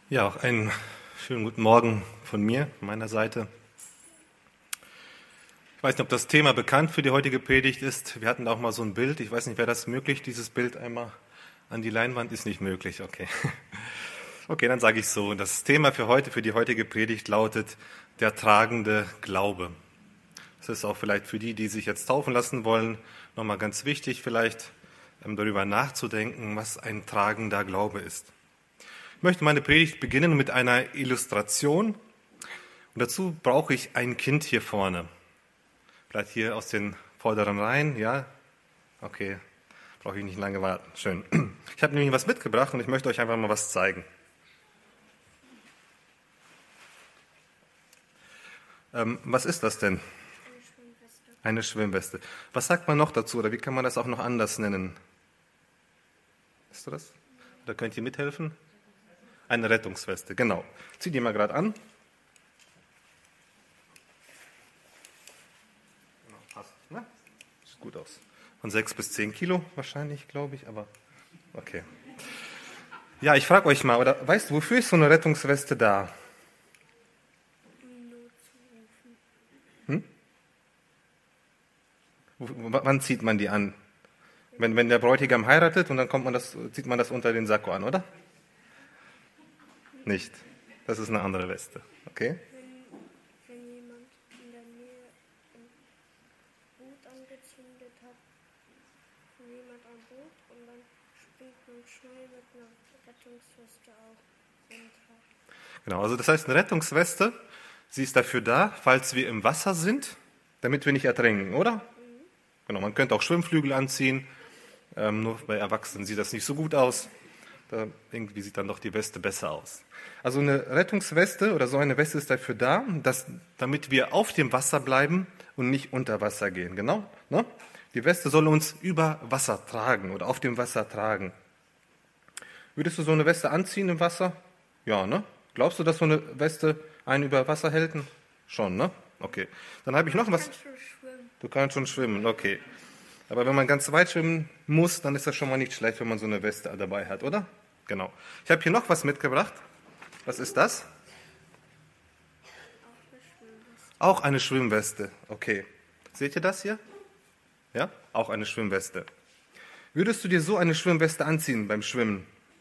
Ja, auch einen schönen guten Morgen von mir, von meiner Seite. Ich weiß nicht, ob das Thema bekannt für die heutige Predigt ist. Wir hatten da auch mal so ein Bild. Ich weiß nicht, wäre das möglich, dieses Bild einmal an die Leinwand? Ist nicht möglich, okay. Okay, dann sage ich so. Das Thema für heute, für die heutige Predigt lautet der tragende Glaube. Das ist auch vielleicht für die, die sich jetzt taufen lassen wollen, nochmal ganz wichtig, vielleicht darüber nachzudenken, was ein tragender Glaube ist. Ich möchte meine Predigt beginnen mit einer Illustration. Und dazu brauche ich ein Kind hier vorne. Vielleicht hier aus den vorderen Reihen, ja? Okay, brauche ich nicht lange warten. Schön. Ich habe nämlich was mitgebracht und ich möchte euch einfach mal was zeigen. Was ist das denn? Eine Schwimmweste. Was sagt man noch dazu oder wie kann man das auch noch anders nennen? Weißt du das? Oder könnt ihr mithelfen? Eine Rettungsweste, genau. Zieh die mal gerade an. Genau, passt, ne? Sieht gut aus. Von 6 bis 10 Kilo wahrscheinlich, glaube ich, aber okay. Ja, ich frage euch mal, oder weißt du, wofür ist so eine Rettungsweste da? Hm? Wann zieht man die an? Wenn der Bräutigam heiratet und dann zieht man das unter den Sakko an, oder? Nicht. Das ist eine andere Weste. Okay? Wenn jemand in der Nähe ein Boot angezündet hat, von jemand am Boot und dann springt man schnell mit einer Rettungsweste auch runter. Genau, also das heißt, eine Rettungsweste, sie ist dafür da, falls wir im Wasser sind, damit wir nicht ertrinken, oder? Genau, man könnte auch Schwimmflügel anziehen, nur bei Erwachsenen sieht das nicht so gut aus. Da irgendwie sieht dann doch die Weste besser aus. Also eine Rettungsweste oder so eine Weste ist dafür da, damit wir auf dem Wasser bleiben und nicht unter Wasser gehen. Genau, ne? Die Weste soll uns über Wasser tragen oder auf dem Wasser tragen. Würdest du so eine Weste anziehen im Wasser? Ja, ne? Glaubst du, dass so eine Weste einen über Wasser hält? Schon, ne? Okay. Dann habe ich noch was. Kannst du schwimmen? Du kannst schon schwimmen, okay. Aber wenn man ganz weit schwimmen muss, dann ist das schon mal nicht schlecht, wenn man so eine Weste dabei hat, oder? Genau. Ich habe hier noch was mitgebracht. Was ist das? Auch eine Schwimmweste. Okay. Seht ihr das hier? Ja? Auch eine Schwimmweste. Würdest du dir so eine Schwimmweste anziehen beim Schwimmen?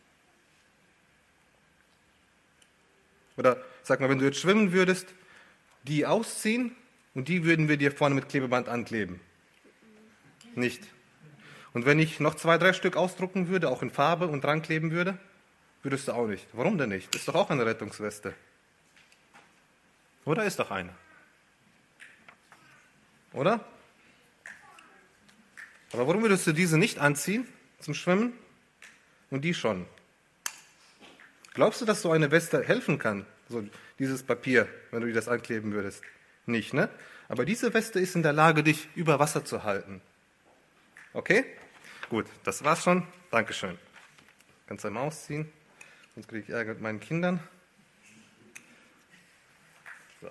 Oder sag mal, wenn du jetzt schwimmen würdest, die ausziehen und die würden wir dir vorne mit Klebeband ankleben? Nicht. Und wenn ich noch 2, 3 Stück ausdrucken würde, auch in Farbe und dran kleben würde, würdest du auch nicht. Warum denn nicht? Ist doch auch eine Rettungsweste. Oder ist doch eine? Oder? Aber warum würdest du diese nicht anziehen zum Schwimmen und die schon? Glaubst du, dass so eine Weste helfen kann? So dieses Papier, wenn du dir das ankleben würdest? Nicht, ne? Aber diese Weste ist in der Lage, dich über Wasser zu halten. Okay? Gut, das war's schon. Dankeschön. Kannst du einmal ausziehen, sonst kriege ich Ärger mit meinen Kindern. So.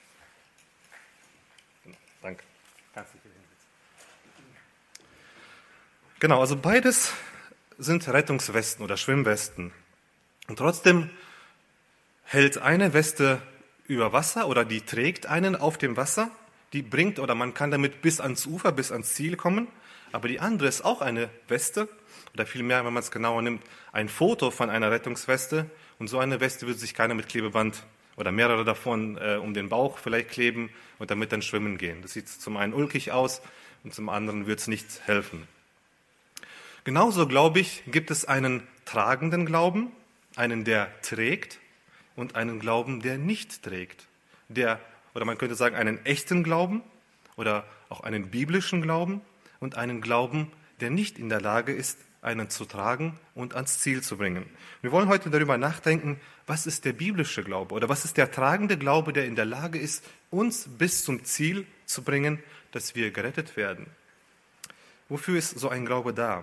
Genau, danke. Kannst dich hier hinsetzen. Genau, also beides sind Rettungswesten oder Schwimmwesten. Und trotzdem hält eine Weste über Wasser oder die trägt einen auf dem Wasser, die bringt oder man kann damit bis ans Ufer, bis ans Ziel kommen. Aber die andere ist auch eine Weste, oder vielmehr, wenn man es genauer nimmt, ein Foto von einer Rettungsweste. Und so eine Weste würde sich keiner mit Klebeband oder mehrere davon um den Bauch vielleicht kleben und damit dann schwimmen gehen. Das sieht zum einen ulkig aus und zum anderen wird es nicht helfen. Genauso, glaube ich, gibt es einen tragenden Glauben, einen, der trägt und einen Glauben, der nicht trägt. Oder man könnte sagen, einen echten Glauben oder auch einen biblischen Glauben und einen Glauben, der nicht in der Lage ist, einen zu tragen und ans Ziel zu bringen. Wir wollen heute darüber nachdenken, was ist der biblische Glaube oder was ist der tragende Glaube, der in der Lage ist, uns bis zum Ziel zu bringen, dass wir gerettet werden. Wofür ist so ein Glaube da?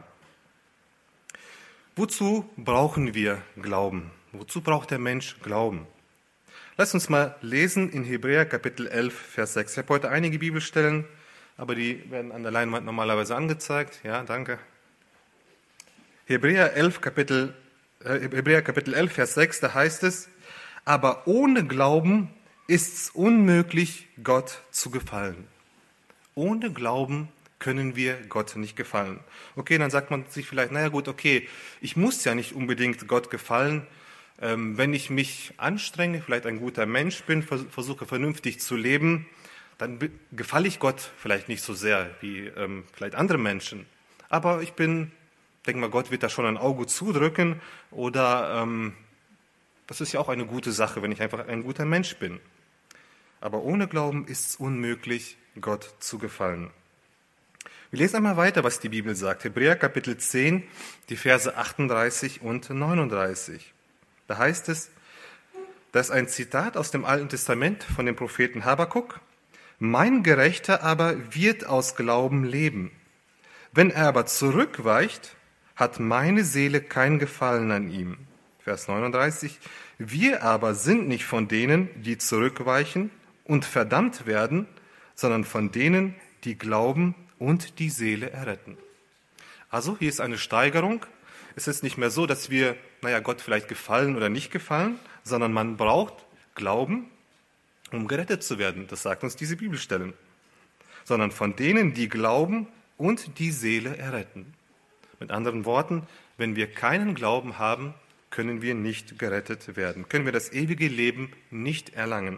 Wozu brauchen wir Glauben? Wozu braucht der Mensch Glauben? Lass uns mal lesen in Hebräer Kapitel 11, Vers 6. Ich habe heute einige Bibelstellen, aber die werden an der Leinwand normalerweise angezeigt. Ja, danke. Hebräer 11, Kapitel Hebräer Kapitel 11, Vers 6, da heißt es, aber ohne Glauben ist es unmöglich, Gott zu gefallen. Ohne Glauben können wir Gott nicht gefallen. Okay, dann sagt man sich vielleicht, naja gut, okay, ich muss ja nicht unbedingt Gott gefallen. Wenn ich mich anstrenge, vielleicht ein guter Mensch bin, versuche vernünftig zu leben, dann gefalle ich Gott vielleicht nicht so sehr wie vielleicht andere Menschen. Aber ich denke mal, Gott wird da schon ein Auge zudrücken oder das ist ja auch eine gute Sache, wenn ich einfach ein guter Mensch bin. Aber ohne Glauben ist es unmöglich, Gott zu gefallen. Wir lesen einmal weiter, was die Bibel sagt. Hebräer Kapitel 10, die Verse 38 und 39. Da heißt es, das ist ein Zitat aus dem Alten Testament von dem Propheten Habakuk. Mein Gerechter aber wird aus Glauben leben. Wenn er aber zurückweicht, hat meine Seele kein Gefallen an ihm. Vers 39. Wir aber sind nicht von denen, die zurückweichen und verdammt werden, sondern von denen, die glauben und die Seele erretten. Also hier ist eine Steigerung. Es ist nicht mehr so, dass wir, Gott vielleicht gefallen oder nicht gefallen, sondern man braucht Glauben, um gerettet zu werden. Das sagt uns diese Bibelstellen. Sondern von denen, die glauben und die Seele erretten. Mit anderen Worten, wenn wir keinen Glauben haben, können wir nicht gerettet werden, können wir das ewige Leben nicht erlangen.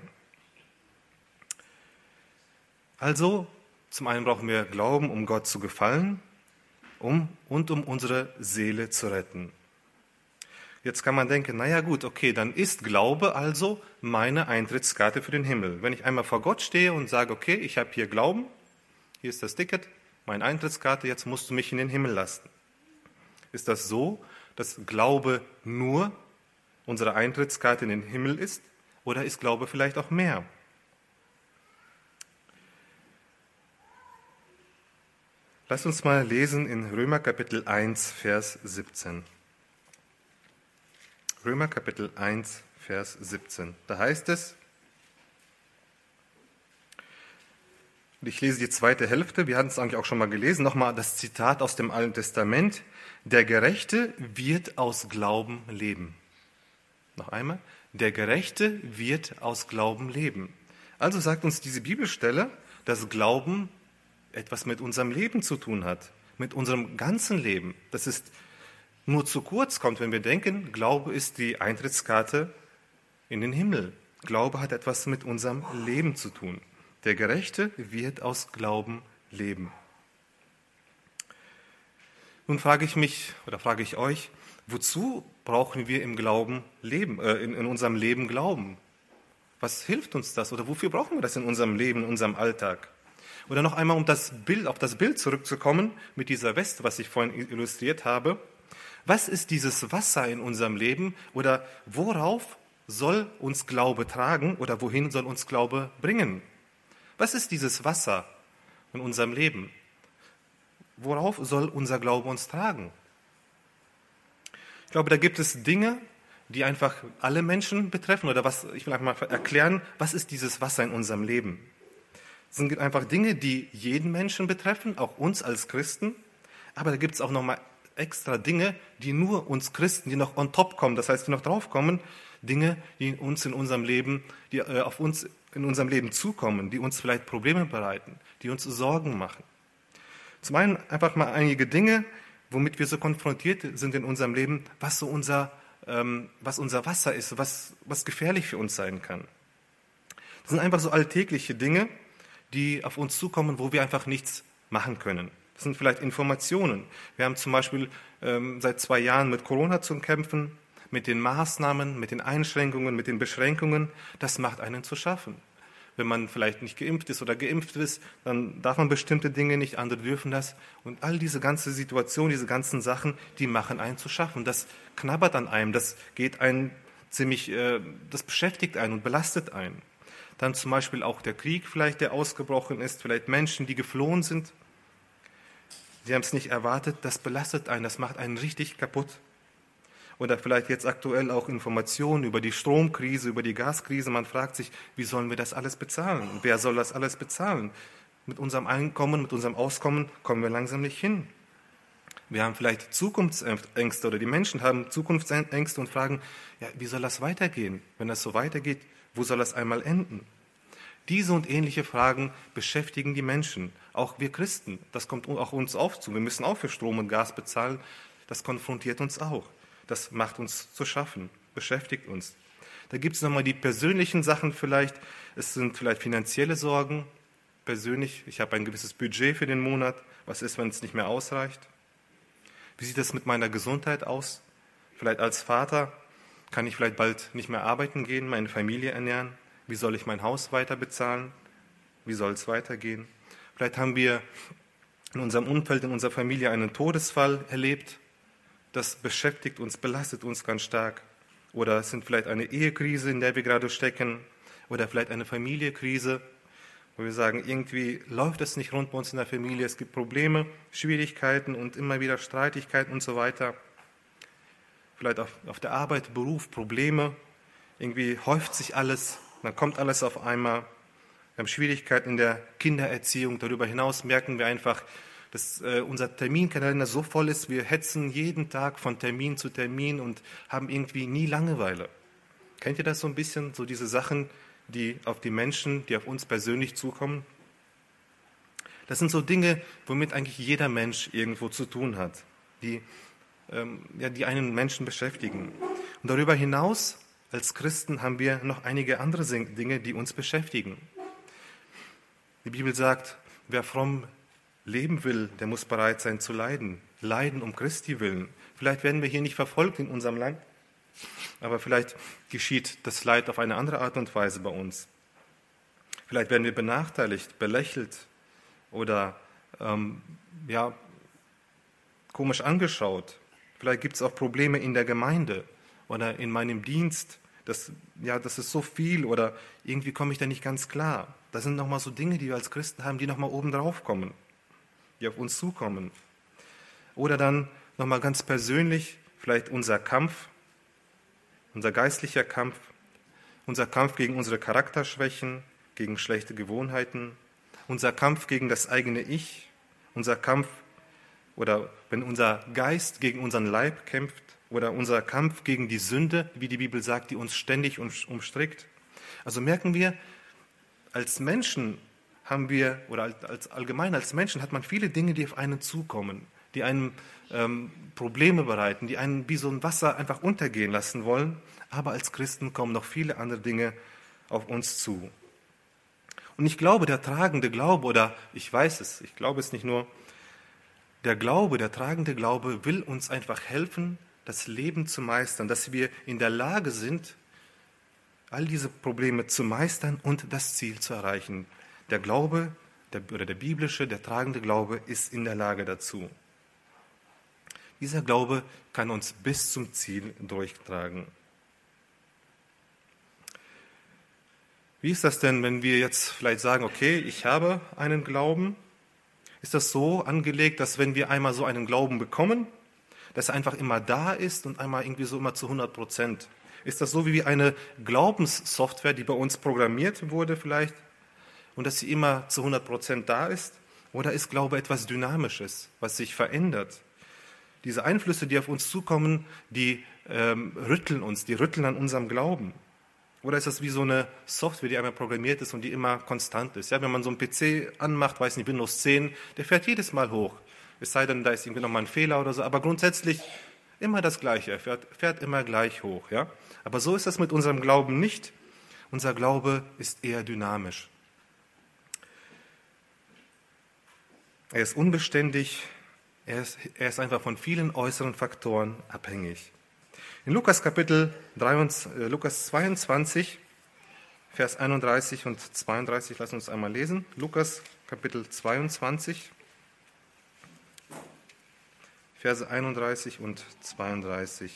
Also, zum einen brauchen wir Glauben, um Gott zu gefallen und um unsere Seele zu retten. Jetzt kann man denken, okay, dann ist Glaube also meine Eintrittskarte für den Himmel. Wenn ich einmal vor Gott stehe und sage, okay, ich habe hier Glauben, hier ist das Ticket, meine Eintrittskarte, jetzt musst du mich in den Himmel lassen. Ist das so, dass Glaube nur unsere Eintrittskarte in den Himmel ist? Oder ist Glaube vielleicht auch mehr? Lasst uns mal lesen in Römer Kapitel 1, Vers 17. Römer Kapitel 1, Vers 17. Da heißt es, und ich lese die zweite Hälfte, wir hatten es eigentlich auch schon mal gelesen, nochmal das Zitat aus dem Alten Testament, der Gerechte wird aus Glauben leben. Noch einmal, der Gerechte wird aus Glauben leben. Also sagt uns diese Bibelstelle, dass Glauben etwas mit unserem Leben zu tun hat, mit unserem ganzen Leben. Dass es nur zu kurz kommt, wenn wir denken, Glaube ist die Eintrittskarte in den Himmel. Glaube hat etwas mit unserem Leben zu tun. Der Gerechte wird aus Glauben leben. Nun frage ich euch, wozu brauchen wir im Glauben leben, in unserem Leben Glauben? Was hilft uns das oder wofür brauchen wir das in unserem Leben, in unserem Alltag? Oder noch einmal, auf das Bild zurückzukommen mit dieser Weste, was ich vorhin illustriert habe. Was ist dieses Wasser in unserem Leben oder worauf soll uns Glaube tragen oder wohin soll uns Glaube bringen? Was ist dieses Wasser in unserem Leben? Worauf soll unser Glaube uns tragen? Ich glaube, da gibt es Dinge, die einfach alle Menschen betreffen oder ich will einfach mal erklären, was ist dieses Wasser in unserem Leben? Es sind einfach Dinge, die jeden Menschen betreffen, auch uns als Christen, aber da gibt es auch nochmal extra Dinge, die nur uns Christen, die noch on top kommen, das heißt, die noch draufkommen, Dinge, die uns in unserem Leben, die auf uns in unserem Leben zukommen, die uns vielleicht Probleme bereiten, die uns Sorgen machen. Zum einen einfach mal einige Dinge, womit wir so konfrontiert sind in unserem Leben, was unser Wasser ist, was gefährlich für uns sein kann. Das sind einfach so alltägliche Dinge, die auf uns zukommen, wo wir einfach nichts machen können. Das sind vielleicht Informationen. Wir haben zum Beispiel seit 2 Jahren mit Corona zu kämpfen, mit den Maßnahmen, mit den Einschränkungen, mit den Beschränkungen. Das macht einen zu schaffen. Wenn man vielleicht nicht geimpft ist oder geimpft ist, dann darf man bestimmte Dinge nicht, andere dürfen das. Und all diese ganze Situation, diese ganzen Sachen, die machen einen zu schaffen. Das knabbert an einem, das beschäftigt einen und belastet einen. Dann zum Beispiel auch der Krieg vielleicht, der ausgebrochen ist, vielleicht Menschen, die geflohen sind. Sie haben es nicht erwartet, das belastet einen, das macht einen richtig kaputt. Oder vielleicht jetzt aktuell auch Informationen über die Stromkrise, über die Gaskrise. Man fragt sich, wie sollen wir das alles bezahlen? Wer soll das alles bezahlen? Mit unserem Einkommen, mit unserem Auskommen kommen wir langsam nicht hin. Wir haben vielleicht Zukunftsängste oder die Menschen haben Zukunftsängste und fragen, ja, wie soll das weitergehen? Wenn das so weitergeht, wo soll das einmal enden? Diese und ähnliche Fragen beschäftigen die Menschen, auch wir Christen. Das kommt auch uns auf zu. Wir müssen auch für Strom und Gas bezahlen. Das konfrontiert uns auch. Das macht uns zu schaffen, beschäftigt uns. Da gibt es nochmal die persönlichen Sachen vielleicht. Es sind vielleicht finanzielle Sorgen. Persönlich, ich habe ein gewisses Budget für den Monat. Was ist, wenn es nicht mehr ausreicht? Wie sieht es mit meiner Gesundheit aus? Vielleicht als Vater kann ich vielleicht bald nicht mehr arbeiten gehen, meine Familie ernähren. Wie soll ich mein Haus weiter bezahlen? Wie soll es weitergehen? Vielleicht haben wir in unserem Umfeld, in unserer Familie einen Todesfall erlebt. Das beschäftigt uns, belastet uns ganz stark. Oder es sind vielleicht eine Ehekrise, in der wir gerade stecken. Oder vielleicht eine Familienkrise, wo wir sagen, irgendwie läuft es nicht rund bei uns in der Familie. Es gibt Probleme, Schwierigkeiten und immer wieder Streitigkeiten und so weiter. Vielleicht auf der Arbeit, Beruf, Probleme. Irgendwie häuft sich alles. Dann kommt alles auf einmal. Wir haben Schwierigkeiten in der Kindererziehung. Darüber hinaus merken wir einfach, dass unser Terminkalender so voll ist. Wir hetzen jeden Tag von Termin zu Termin und haben irgendwie nie Langeweile. Kennt ihr das so ein bisschen? So diese Sachen, die auf die Menschen, die auf uns persönlich zukommen? Das sind so Dinge, womit eigentlich jeder Mensch irgendwo zu tun hat, die einen Menschen beschäftigen. Und darüber hinaus als Christen haben wir noch einige andere Dinge, die uns beschäftigen. Die Bibel sagt, wer fromm leben will, der muss bereit sein zu leiden. Leiden um Christi willen. Vielleicht werden wir hier nicht verfolgt in unserem Land, aber vielleicht geschieht das Leid auf eine andere Art und Weise bei uns. Vielleicht werden wir benachteiligt, belächelt oder komisch angeschaut. Vielleicht gibt es auch Probleme in der Gemeinde oder in meinem Dienst, das ist so viel oder irgendwie komme ich da nicht ganz klar. Das sind nochmal so Dinge, die wir als Christen haben, die nochmal oben drauf kommen, die auf uns zukommen. Oder dann nochmal ganz persönlich vielleicht unser Kampf, unser geistlicher Kampf, unser Kampf gegen unsere Charakterschwächen, gegen schlechte Gewohnheiten, unser Kampf gegen das eigene Ich, unser Kampf oder wenn unser Geist gegen unseren Leib kämpft, oder unser Kampf gegen die Sünde, wie die Bibel sagt, die uns ständig umstrickt. Also merken wir, als Menschen haben wir, oder als Menschen hat man viele Dinge, die auf einen zukommen, die einem Probleme bereiten, die einen wie so ein Wasser einfach untergehen lassen wollen. Aber als Christen kommen noch viele andere Dinge auf uns zu. Und ich glaube, der tragende Glaube, oder ich weiß es, ich glaube es nicht nur, der tragende Glaube will uns einfach helfen, das Leben zu meistern, dass wir in der Lage sind, all diese Probleme zu meistern und das Ziel zu erreichen. Der Glaube, der biblische, der tragende Glaube ist in der Lage dazu. Dieser Glaube kann uns bis zum Ziel durchtragen. Wie ist das denn, wenn wir jetzt vielleicht sagen, okay, ich habe einen Glauben? Ist das so angelegt, dass wenn wir einmal so einen Glauben bekommen, dass er einfach immer da ist und einmal irgendwie so immer zu 100%? Ist das so wie eine Glaubenssoftware, die bei uns programmiert wurde vielleicht und dass sie immer zu 100% da ist? Oder ist Glaube etwas Dynamisches, was sich verändert? Diese Einflüsse, die auf uns zukommen, die rütteln an unserem Glauben. Oder ist das wie so eine Software, die einmal programmiert ist und die immer konstant ist? Ja, wenn man so einen PC anmacht, weiß nicht, Windows 10, der fährt jedes Mal hoch. Es sei denn, da ist irgendwie nochmal ein Fehler oder so, aber grundsätzlich immer das Gleiche, er fährt immer gleich hoch. Ja? Aber so ist das mit unserem Glauben nicht. Unser Glaube ist eher dynamisch. Er ist unbeständig, er ist einfach von vielen äußeren Faktoren abhängig. In Lukas 22, Vers 31 und 32, lassen wir uns einmal lesen. Lukas Kapitel 22, Verse 31 und 32.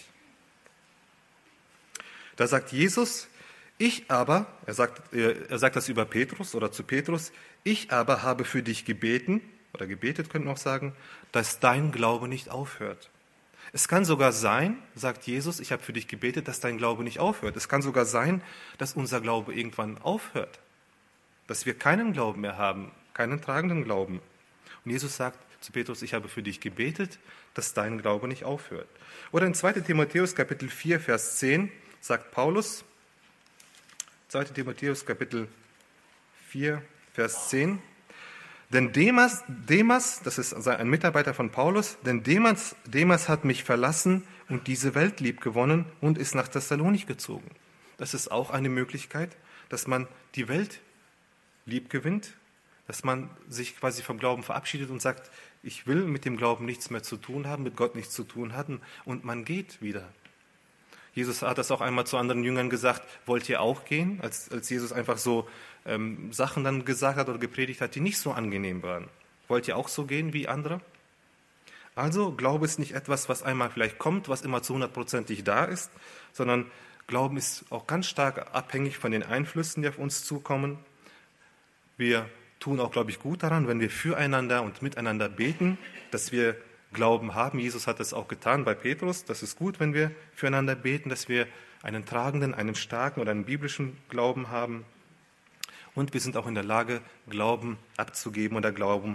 Da sagt Jesus, ich aber, er sagt das über Petrus oder zu Petrus, ich aber habe für dich gebeten, oder gebetet könnten wir auch sagen, dass dein Glaube nicht aufhört. Es kann sogar sein, sagt Jesus, ich habe für dich gebetet, dass dein Glaube nicht aufhört. Es kann sogar sein, dass unser Glaube irgendwann aufhört, dass wir keinen Glauben mehr haben, keinen tragenden Glauben. Und Jesus sagt, zu Petrus, ich habe für dich gebetet, dass dein Glaube nicht aufhört. Oder in 2. Timotheus Kapitel 4, Vers 10 sagt Paulus, 2. Timotheus Kapitel 4, Vers 10, denn Demas, das ist ein Mitarbeiter von Paulus, denn Demas hat mich verlassen und diese Welt lieb gewonnen und ist nach Thessalonik gezogen. Das ist auch eine Möglichkeit, dass man die Welt lieb gewinnt, dass man sich quasi vom Glauben verabschiedet und sagt, ich will mit dem Glauben nichts mehr zu tun haben, mit Gott nichts zu tun haben, und man geht wieder. Jesus hat das auch einmal zu anderen Jüngern gesagt, wollt ihr auch gehen? Als Jesus einfach so Sachen dann gesagt hat oder gepredigt hat, die nicht so angenehm waren. Wollt ihr auch so gehen wie andere? Also Glaube ist nicht etwas, was einmal vielleicht kommt, was immer zu 100%ig da ist, sondern Glauben ist auch ganz stark abhängig von den Einflüssen, die auf uns zukommen. Wir tun auch, glaube ich, gut daran, wenn wir füreinander und miteinander beten, dass wir Glauben haben. Jesus hat das auch getan bei Petrus. Das ist gut, wenn wir füreinander beten, dass wir einen tragenden, einen starken oder einen biblischen Glauben haben. Und wir sind auch in der Lage, Glauben abzugeben oder Glauben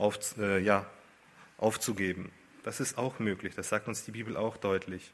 aufzugeben. Das ist auch möglich. Das sagt uns die Bibel auch deutlich.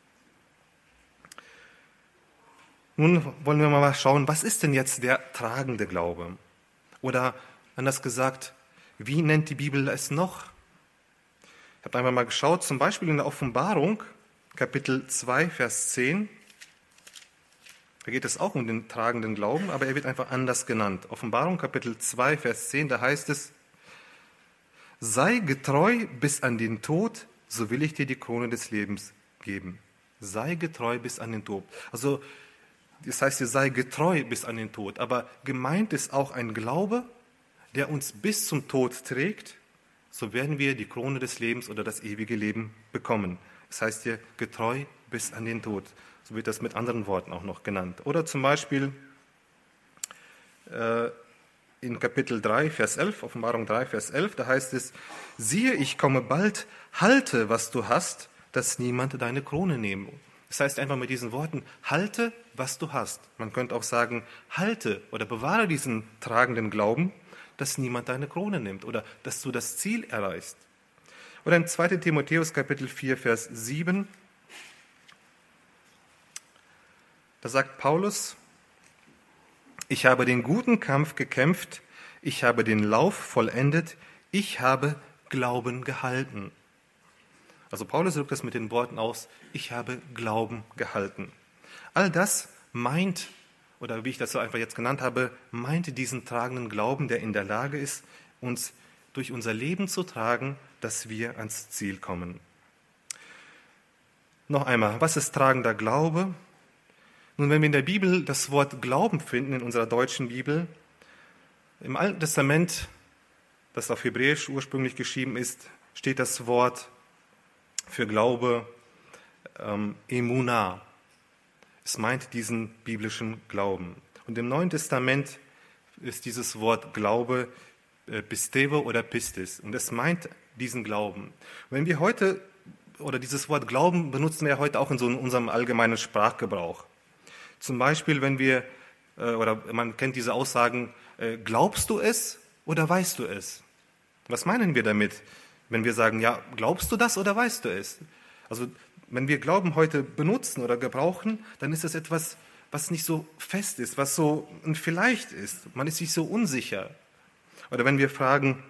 Nun wollen wir mal schauen, was ist denn jetzt der tragende Glaube? Oder anders gesagt, wie nennt die Bibel es noch? Ich habe einmal mal geschaut, zum Beispiel in der Offenbarung, Kapitel 2, Vers 10. Da geht es auch um den tragenden Glauben, aber er wird einfach anders genannt. Offenbarung, Kapitel 2, Vers 10, da heißt es, sei getreu bis an den Tod, so will ich dir die Krone des Lebens geben. Sei getreu bis an den Tod. Also, das heißt, sei getreu bis an den Tod. Aber gemeint ist auch ein Glaube, der uns bis zum Tod trägt, so werden wir die Krone des Lebens oder das ewige Leben bekommen. Das heißt hier, getreu bis an den Tod. So wird das mit anderen Worten auch noch genannt. Oder zum Beispiel in Kapitel 3, Vers 11, Offenbarung 3, Vers 11, da heißt es, siehe, ich komme bald, halte, was du hast, dass niemand deine Krone nehme. Das heißt einfach mit diesen Worten, halte, was du hast. Man könnte auch sagen, halte oder bewahre diesen tragenden Glauben, dass niemand deine Krone nimmt oder dass du das Ziel erreichst. Oder in 2. Timotheus Kapitel 4, Vers 7, da sagt Paulus, ich habe den guten Kampf gekämpft, ich habe den Lauf vollendet, ich habe Glauben gehalten. Also Paulus drückt das mit den Worten aus, ich habe Glauben gehalten. All das meint, oder wie ich das so einfach jetzt genannt habe, meint diesen tragenden Glauben, der in der Lage ist, uns durch unser Leben zu tragen, dass wir ans Ziel kommen. Noch einmal, was ist tragender Glaube? Nun, wenn wir in der Bibel das Wort Glauben finden, in unserer deutschen Bibel, im Alten Testament, das auf Hebräisch ursprünglich geschrieben ist, steht das Wort für Glaube Emunah. Es meint diesen biblischen Glauben. Und im Neuen Testament ist dieses Wort Glaube Pistevo oder Pistis. Und es meint diesen Glauben. Wenn wir heute, oder dieses Wort Glauben benutzen wir heute auch in unserem allgemeinen Sprachgebrauch. Zum Beispiel, wenn wir, oder man kennt diese Aussagen, glaubst du es oder weißt du es? Was meinen wir damit, wenn wir sagen, ja, glaubst du das oder weißt du es? Also, wenn wir Glauben heute benutzen oder gebrauchen, dann ist das etwas, was nicht so fest ist, was so ein Vielleicht ist. Man ist sich so unsicher. Oder wenn wir fragen,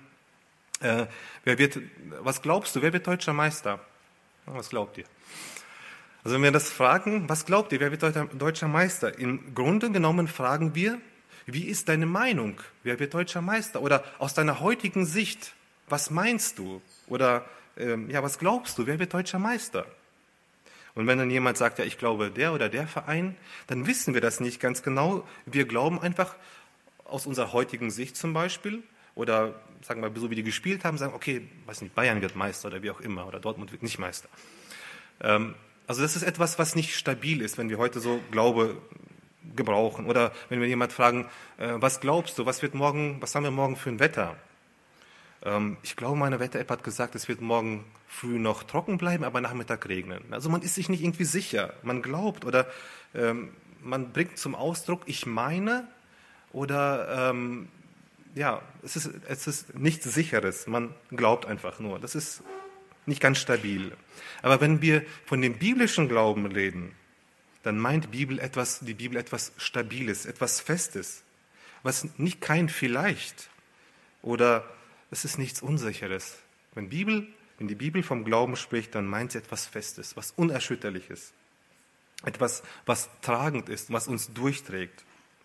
was glaubst du, wer wird deutscher Meister? Was glaubt ihr? Also wenn wir das fragen, was glaubt ihr, wer wird deutscher Meister? Im Grunde genommen fragen wir, wie ist deine Meinung? Wer wird deutscher Meister? Oder aus deiner heutigen Sicht, was meinst du? Oder was glaubst du, wer wird deutscher Meister? Und wenn dann jemand sagt, ja, ich glaube der oder der Verein, dann wissen wir das nicht ganz genau. Wir glauben einfach aus unserer heutigen Sicht zum Beispiel, oder sagen wir, so wie die gespielt haben, sagen, okay, weiß nicht, Bayern wird Meister oder wie auch immer, oder Dortmund wird nicht Meister. Also das ist etwas, was nicht stabil ist, wenn wir heute so Glaube gebrauchen. Oder wenn wir jemand fragen, was glaubst du, was haben wir morgen für ein Wetter? Ich glaube, meine Wetter-App hat gesagt, es wird morgen früh noch trocken bleiben, aber Nachmittag regnen. Also man ist sich nicht irgendwie sicher. Man glaubt oder man bringt zum Ausdruck, ich meine, oder es ist nichts Sicheres. Man glaubt einfach nur. Das ist nicht ganz stabil. Aber wenn wir von dem biblischen Glauben reden, dann meint die Bibel etwas Stabiles, etwas Festes, was nicht kein Vielleicht oder es ist nichts Unsicheres. Wenn die Bibel vom Glauben spricht, dann meint sie etwas Festes, was Unerschütterliches, etwas, was tragend ist, was uns durchträgt.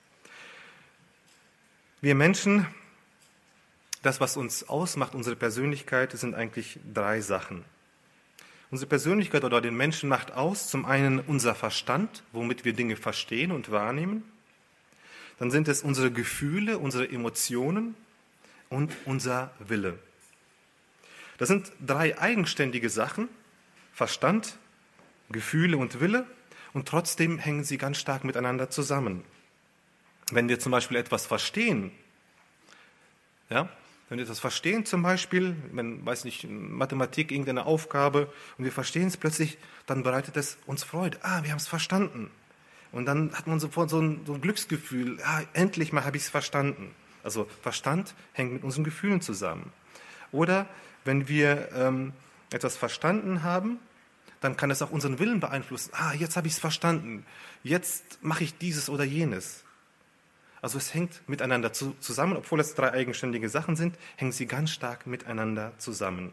Wir Menschen, das, was uns ausmacht, unsere Persönlichkeit, sind eigentlich 3 Sachen. Unsere Persönlichkeit oder den Menschen macht aus, zum einen unser Verstand, womit wir Dinge verstehen und wahrnehmen. Dann sind es unsere Gefühle, unsere Emotionen und unser Wille. Das sind 3 eigenständige Sachen, Verstand, Gefühle und Wille, und trotzdem hängen sie ganz stark miteinander zusammen. Wenn wir zum Beispiel etwas verstehen, wenn wir etwas verstehen zum Beispiel, Mathematik, irgendeine Aufgabe, und wir verstehen es plötzlich, dann bereitet es uns Freude. Wir haben es verstanden. Und dann hat man sofort so ein Glücksgefühl, endlich mal habe ich es verstanden. Also Verstand hängt mit unseren Gefühlen zusammen. Oder wenn wir etwas verstanden haben, dann kann es auch unseren Willen beeinflussen. Jetzt habe ich es verstanden. Jetzt mache ich dieses oder jenes. Also es hängt miteinander zusammen, obwohl es 3 eigenständige Sachen sind, hängen sie ganz stark miteinander zusammen.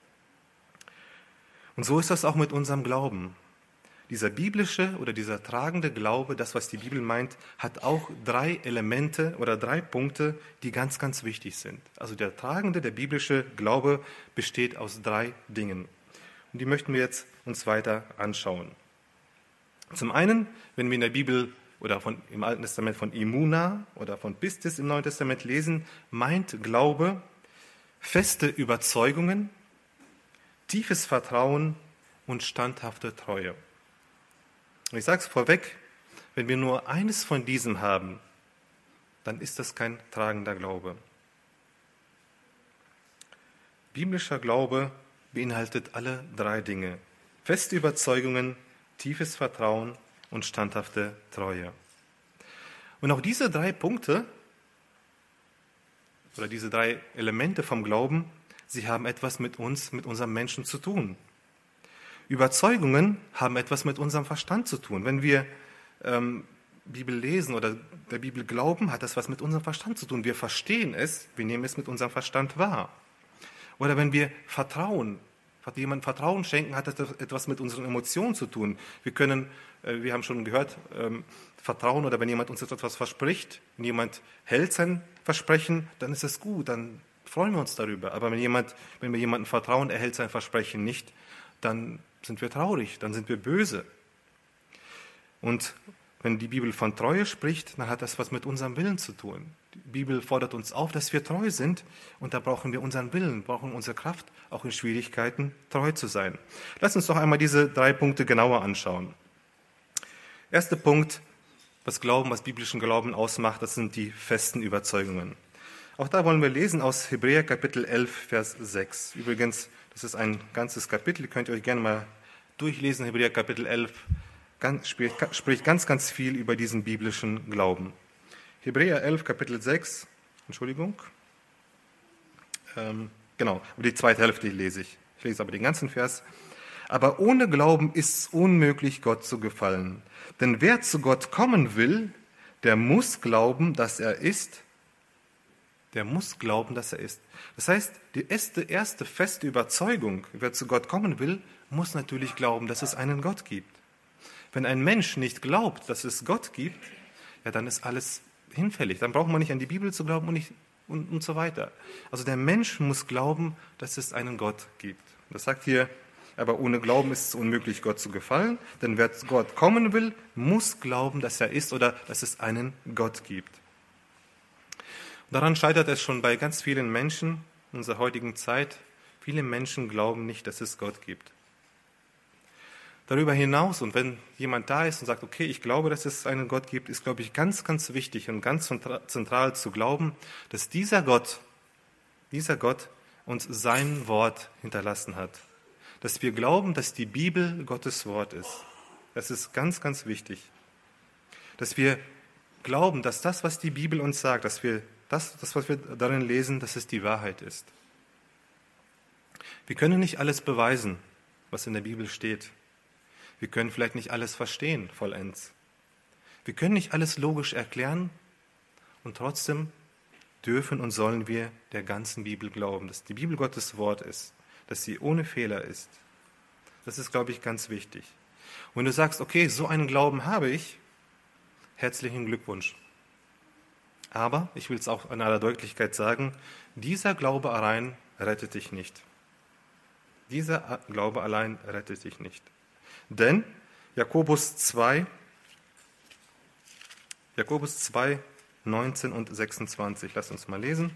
Und so ist das auch mit unserem Glauben. Dieser biblische oder dieser tragende Glaube, das, was die Bibel meint, hat auch 3 Elemente oder 3 Punkte, die ganz, ganz wichtig sind. Also der biblische Glaube besteht aus 3 Dingen. Und die möchten wir jetzt uns weiter anschauen. Zum einen, wenn wir in der Bibel oder im Alten Testament von Imuna oder von Pistis im Neuen Testament lesen, meint Glaube feste Überzeugungen, tiefes Vertrauen und standhafte Treue. Und ich sage es vorweg, wenn wir nur eines von diesem haben, dann ist das kein tragender Glaube. Biblischer Glaube beinhaltet alle 3 Dinge: feste Überzeugungen, tiefes Vertrauen und standhafte Treue. Und auch diese 3 Punkte oder diese 3 Elemente vom Glauben, sie haben etwas mit uns, mit unserem Menschen zu tun. Überzeugungen haben etwas mit unserem Verstand zu tun. Wenn wir Bibel lesen oder der Bibel glauben, hat das was mit unserem Verstand zu tun. Wir verstehen es, wir nehmen es mit unserem Verstand wahr. Oder wenn wir jemandem Vertrauen schenken, hat das etwas mit unseren Emotionen zu tun. Wir haben schon gehört, Vertrauen, oder wenn jemand uns etwas verspricht, wenn jemand hält sein Versprechen, dann ist es gut, dann freuen wir uns darüber. Aber wenn wir jemandem vertrauen, er hält sein Versprechen nicht, dann sind wir traurig, dann sind wir böse. Und wenn die Bibel von Treue spricht, dann hat das was mit unserem Willen zu tun. Die Bibel fordert uns auf, dass wir treu sind, und da brauchen wir unseren Willen, brauchen unsere Kraft, auch in Schwierigkeiten treu zu sein. Lass uns doch einmal diese 3 Punkte genauer anschauen. Erster Punkt, was biblischen Glauben ausmacht, das sind die festen Überzeugungen. Auch da wollen wir lesen aus Hebräer Kapitel 11, Vers 6. Übrigens, das ist ein ganzes Kapitel, könnt ihr euch gerne mal durchlesen. Hebräer Kapitel 11 spricht ganz, ganz viel über diesen biblischen Glauben. Hebräer 11, Kapitel 6, die zweite Hälfte lese ich. Ich lese aber den ganzen Vers. Aber ohne Glauben ist es unmöglich, Gott zu gefallen. Denn wer zu Gott kommen will, der muss glauben, dass er ist. Der muss glauben, dass er ist. Das heißt, die erste feste Überzeugung, wer zu Gott kommen will, muss natürlich glauben, dass es einen Gott gibt. Wenn ein Mensch nicht glaubt, dass es Gott gibt, dann ist alles hinfällig. Dann braucht man nicht an die Bibel zu glauben und so weiter. Also der Mensch muss glauben, dass es einen Gott gibt. Das sagt hier, aber ohne Glauben ist es unmöglich, Gott zu gefallen. Denn wer zu Gott kommen will, muss glauben, dass er ist oder dass es einen Gott gibt. Daran scheitert es schon bei ganz vielen Menschen in unserer heutigen Zeit. Viele Menschen glauben nicht, dass es Gott gibt. Darüber hinaus, und wenn jemand da ist und sagt, okay, ich glaube, dass es einen Gott gibt, ist, glaube ich, ganz, ganz wichtig und ganz zentral zu glauben, dass dieser Gott uns sein Wort hinterlassen hat. Dass wir glauben, dass die Bibel Gottes Wort ist. Das ist ganz, ganz wichtig. Dass wir glauben, dass das, was die Bibel uns sagt, dass wir das, was wir darin lesen, dass es die Wahrheit ist. Wir können nicht alles beweisen, was in der Bibel steht. Wir können vielleicht nicht alles verstehen vollends. Wir können nicht alles logisch erklären und trotzdem dürfen und sollen wir der ganzen Bibel glauben, dass die Bibel Gottes Wort ist, dass sie ohne Fehler ist. Das ist, glaube ich, ganz wichtig. Und wenn du sagst, okay, so einen Glauben habe ich, herzlichen Glückwunsch. Aber, ich will es auch in aller Deutlichkeit sagen, dieser Glaube allein rettet dich nicht. Dieser Glaube allein rettet dich nicht. Denn Jakobus 2, 19 und 26, lass uns mal lesen.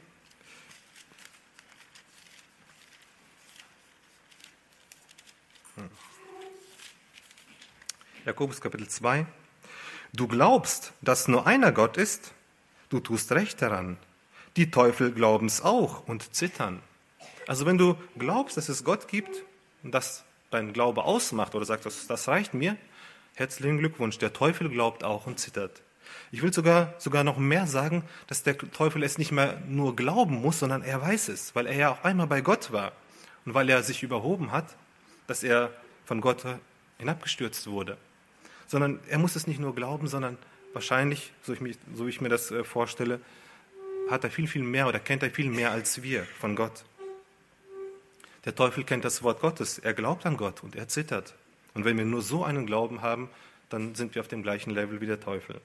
Jakobus Kapitel 2. Du glaubst, dass nur einer Gott ist, du tust recht daran. Die Teufel glauben es auch und zittern. Also wenn du glaubst, dass es Gott gibt und das dein Glaube ausmacht oder sagst, das reicht mir, herzlichen Glückwunsch, der Teufel glaubt auch und zittert. Ich will sogar noch mehr sagen, dass der Teufel es nicht mehr nur glauben muss, sondern er weiß es, weil er ja auch einmal bei Gott war und weil er sich überhoben hat, dass er von Gott hinabgestürzt wurde. Sondern er muss es nicht nur glauben, sondern wahrscheinlich, so ich mir das vorstelle, hat er viel, viel mehr oder kennt er viel mehr als wir von Gott. Der Teufel kennt das Wort Gottes, er glaubt an Gott und er zittert. Und wenn wir nur so einen Glauben haben, dann sind wir auf dem gleichen Level wie der Teufel.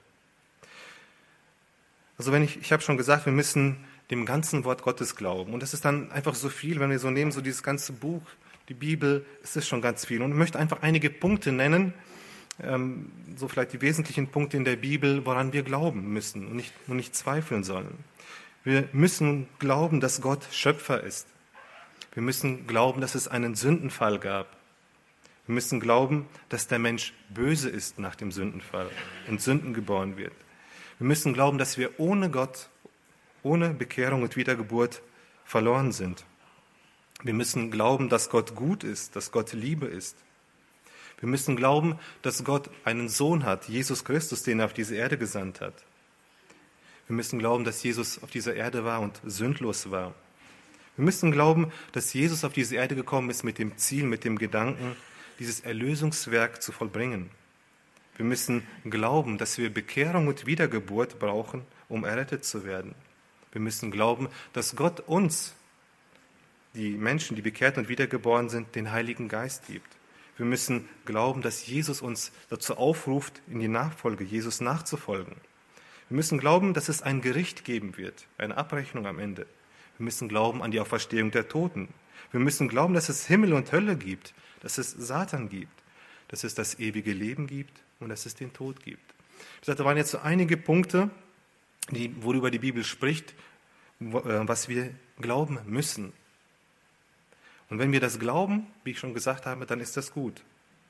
Also ich habe schon gesagt, wir müssen dem ganzen Wort Gottes glauben. Und das ist dann einfach so viel, wenn wir so nehmen, so dieses ganze Buch, die Bibel, ist es schon ganz viel. Und ich möchte einfach einige Punkte nennen, so vielleicht die wesentlichen Punkte in der Bibel, woran wir glauben müssen und nicht zweifeln sollen. Wir müssen glauben, dass Gott Schöpfer ist. Wir müssen glauben, dass es einen Sündenfall gab. Wir müssen glauben, dass der Mensch böse ist nach dem Sündenfall, in Sünden geboren wird. Wir müssen glauben, dass wir ohne Gott, ohne Bekehrung und Wiedergeburt verloren sind. Wir müssen glauben, dass Gott gut ist, dass Gott Liebe ist. Wir müssen glauben, dass Gott einen Sohn hat, Jesus Christus, den er auf diese Erde gesandt hat. Wir müssen glauben, dass Jesus auf dieser Erde war und sündlos war. Wir müssen glauben, dass Jesus auf diese Erde gekommen ist mit dem Ziel, mit dem Gedanken, dieses Erlösungswerk zu vollbringen. Wir müssen glauben, dass wir Bekehrung und Wiedergeburt brauchen, um errettet zu werden. Wir müssen glauben, dass Gott uns, die Menschen, die bekehrt und wiedergeboren sind, den Heiligen Geist gibt. Wir müssen glauben, dass Jesus uns dazu aufruft, in die Nachfolge Jesus nachzufolgen. Wir müssen glauben, dass es ein Gericht geben wird, eine Abrechnung am Ende. Wir müssen glauben an die Auferstehung der Toten. Wir müssen glauben, dass es Himmel und Hölle gibt, dass es Satan gibt, dass es das ewige Leben gibt und dass es den Tod gibt. Ich sagte, da waren jetzt so einige Punkte, worüber die Bibel spricht, was wir glauben müssen. Und wenn wir das glauben, wie ich schon gesagt habe, dann ist das gut.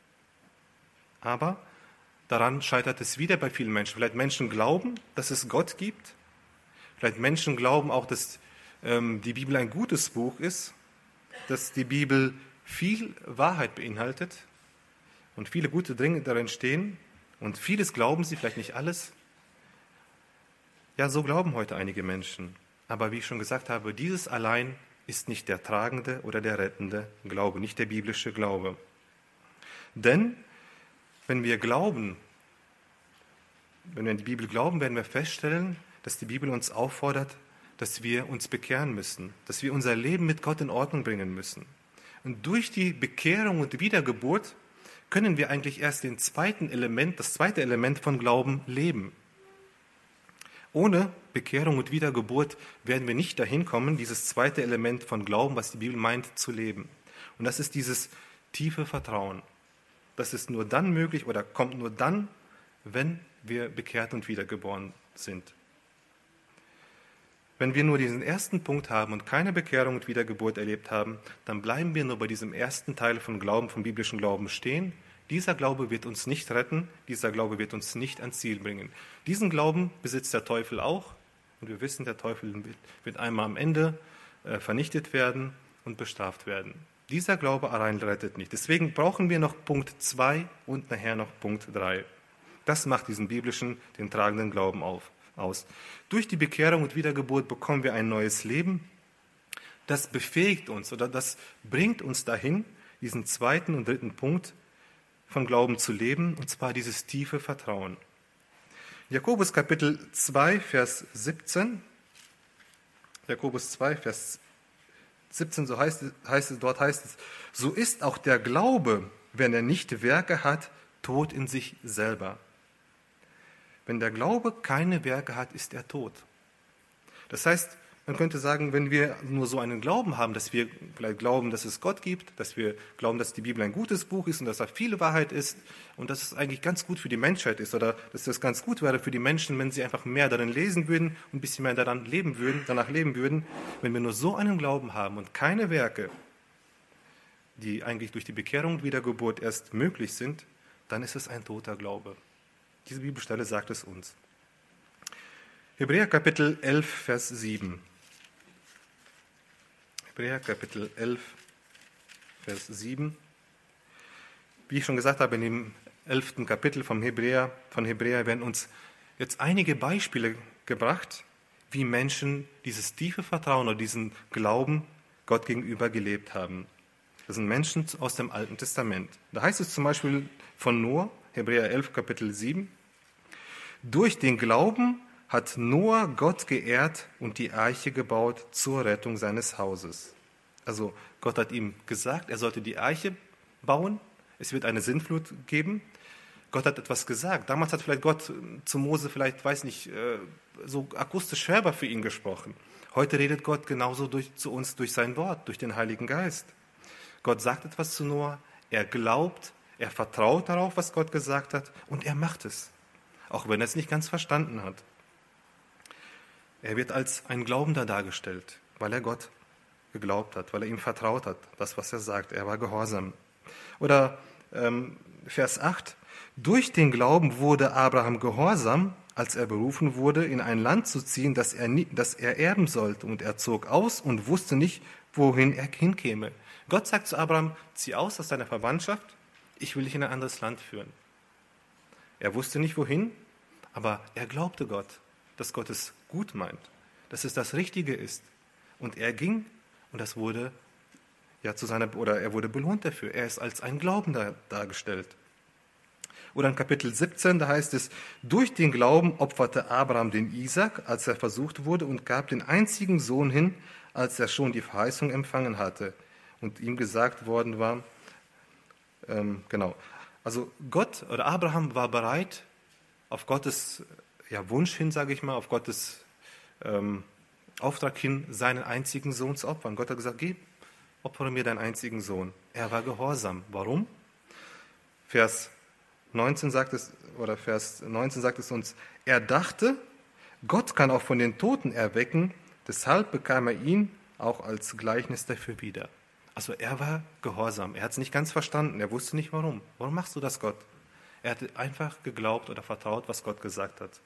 Aber daran scheitert es wieder bei vielen Menschen. Vielleicht Menschen glauben, dass es Gott gibt. Vielleicht Menschen glauben auch, dass die Bibel ein gutes Buch ist, dass die Bibel viel Wahrheit beinhaltet und viele gute Dinge darin stehen. Und vieles glauben sie, vielleicht nicht alles. Ja, so glauben heute einige Menschen. Aber wie ich schon gesagt habe, dieses allein ist nicht der tragende oder der rettende Glaube, nicht der biblische Glaube. Denn wenn wir an die Bibel glauben, werden wir feststellen, dass die Bibel uns auffordert, dass wir uns bekehren müssen, dass wir unser Leben mit Gott in Ordnung bringen müssen. Und durch die Bekehrung und Wiedergeburt können wir eigentlich erst das zweite Element von Glauben leben. Ohne Bekehrung und Wiedergeburt werden wir nicht dahin kommen, dieses zweite Element von Glauben, was die Bibel meint, zu leben. Und das ist dieses tiefe Vertrauen. Das ist nur dann möglich oder kommt nur dann, wenn wir bekehrt und wiedergeboren sind. Wenn wir nur diesen ersten Punkt haben und keine Bekehrung und Wiedergeburt erlebt haben, dann bleiben wir nur bei diesem ersten Teil von Glauben, vom biblischen Glauben stehen. Dieser Glaube wird uns nicht retten, dieser Glaube wird uns nicht ans Ziel bringen. Diesen Glauben besitzt der Teufel auch und wir wissen, der Teufel wird einmal am Ende vernichtet werden und bestraft werden. Dieser Glaube allein rettet nicht. Deswegen brauchen wir noch Punkt 2 und nachher noch Punkt 3. Das macht diesen biblischen, den tragenden Glauben aus. Durch die Bekehrung und Wiedergeburt bekommen wir ein neues Leben. Das befähigt uns oder das bringt uns dahin, diesen zweiten und dritten Punkt von Glauben zu leben, und zwar dieses tiefe Vertrauen. Jakobus Kapitel 2, Vers 17. Jakobus 2, Vers 17, dort heißt es, so ist auch der Glaube, wenn er nicht Werke hat, tot in sich selber. Wenn der Glaube keine Werke hat, ist er tot. Das heißt, man könnte sagen, wenn wir nur so einen Glauben haben, dass wir vielleicht glauben, dass es Gott gibt, dass wir glauben, dass die Bibel ein gutes Buch ist und dass da viel Wahrheit ist und dass es eigentlich ganz gut für die Menschheit ist oder dass das ganz gut wäre für die Menschen, wenn sie einfach mehr darin lesen würden und ein bisschen mehr danach leben würden. Wenn wir nur so einen Glauben haben und keine Werke, die eigentlich durch die Bekehrung und Wiedergeburt erst möglich sind, dann ist es ein toter Glaube. Diese Bibelstelle sagt es uns. Hebräer Kapitel 11, Vers 7. Hebräer Kapitel 11, Vers 7. Wie ich schon gesagt habe, in dem 11. Kapitel von Hebräer werden uns jetzt einige Beispiele gebracht, wie Menschen dieses tiefe Vertrauen oder diesen Glauben Gott gegenüber gelebt haben. Das sind Menschen aus dem Alten Testament. Da heißt es zum Beispiel von Noah, Hebräer 11, Kapitel 7, durch den Glauben hat Noah Gott geehrt und die Arche gebaut zur Rettung seines Hauses. Also Gott hat ihm gesagt, er sollte die Arche bauen, es wird eine Sintflut geben. Gott hat etwas gesagt. Damals hat vielleicht Gott zu Mose so akustisch hörbar für ihn gesprochen. Heute redet Gott genauso zu uns durch sein Wort, durch den Heiligen Geist. Gott sagt etwas zu Noah, er glaubt, er vertraut darauf, was Gott gesagt hat, und er macht es, auch wenn er es nicht ganz verstanden hat. Er wird als ein Glaubender dargestellt, weil er Gott geglaubt hat, weil er ihm vertraut hat, das, was er sagt. Er war gehorsam. Oder Vers 8, durch den Glauben wurde Abraham gehorsam, als er berufen wurde, in ein Land zu ziehen, das er erben sollte. Und er zog aus und wusste nicht, wohin er hinkäme. Gott sagt zu Abraham, zieh aus deiner Verwandtschaft, ich will dich in ein anderes Land führen. Er wusste nicht, wohin, aber er glaubte Gott, dass Gott es gut meint, dass es das Richtige ist. Und er ging und er wurde belohnt dafür. Er ist als ein Glaubender dargestellt. Oder in Kapitel 17, da heißt es, durch den Glauben opferte Abraham den Isaak, als er versucht wurde, und gab den einzigen Sohn hin, als er schon die Verheißung empfangen hatte und ihm gesagt worden war, also Gott oder Abraham war bereit, auf Gottes Wunsch hin, auf Gottes Auftrag hin, seinen einzigen Sohn zu opfern. Gott hat gesagt, geh, opfere mir deinen einzigen Sohn. Er war gehorsam. Warum? Vers 19 sagt es uns, er dachte, Gott kann auch von den Toten erwecken, deshalb bekam er ihn auch als Gleichnis dafür wieder. Also er war gehorsam, er hat es nicht ganz verstanden, er wusste nicht warum. Warum machst du das, Gott? Er hat einfach geglaubt oder vertraut, was Gott gesagt hat.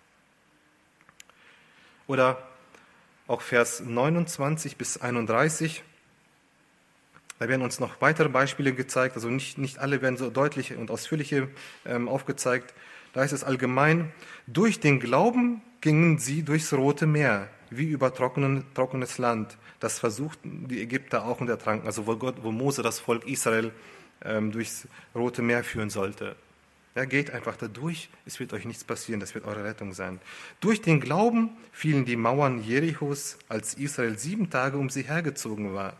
Oder auch Vers 29 bis 31, da werden uns noch weitere Beispiele gezeigt, also nicht alle werden so deutlich und ausführlich aufgezeigt. Da heißt es allgemein, durch den Glauben gingen sie durchs Rote Meer, wie über trockenes Land. Das versuchten die Ägypter auch und ertranken, also wo Mose das Volk Israel durchs Rote Meer führen sollte. Ja, geht einfach da durch, es wird euch nichts passieren, das wird eure Rettung sein. Durch den Glauben fielen die Mauern Jerichos, als Israel 7 Tage um sie hergezogen war.